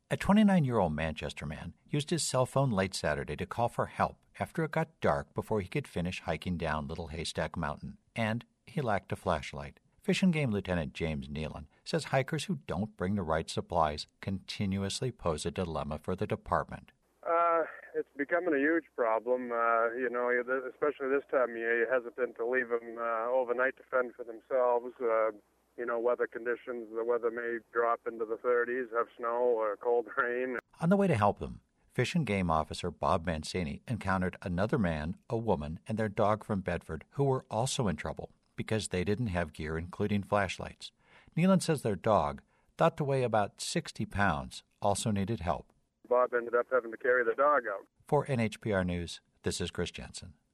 A 29-year-old Manchester man used his cell phone late Saturday to call for help after it got dark before he could finish hiking down Little Haystack Mountain, and he lacked a flashlight. Fish and Game Lieutenant James Nealon says hikers who don't bring the right supplies continuously pose a dilemma for the department. It's becoming a huge problem, especially this time of year. You're hesitant to leave them overnight to fend for themselves. Weather conditions, the weather may drop into the 30s, have snow or cold rain. On the way to help them, Fish and Game Officer Bob Mancini encountered another man, a woman, and their dog from Bedford who were also in trouble because they didn't have gear including flashlights. Nealon says their dog, thought to weigh about 60 pounds, also needed help. Bob ended up having to carry the dog out. For NHPR News, this is Chris Jensen.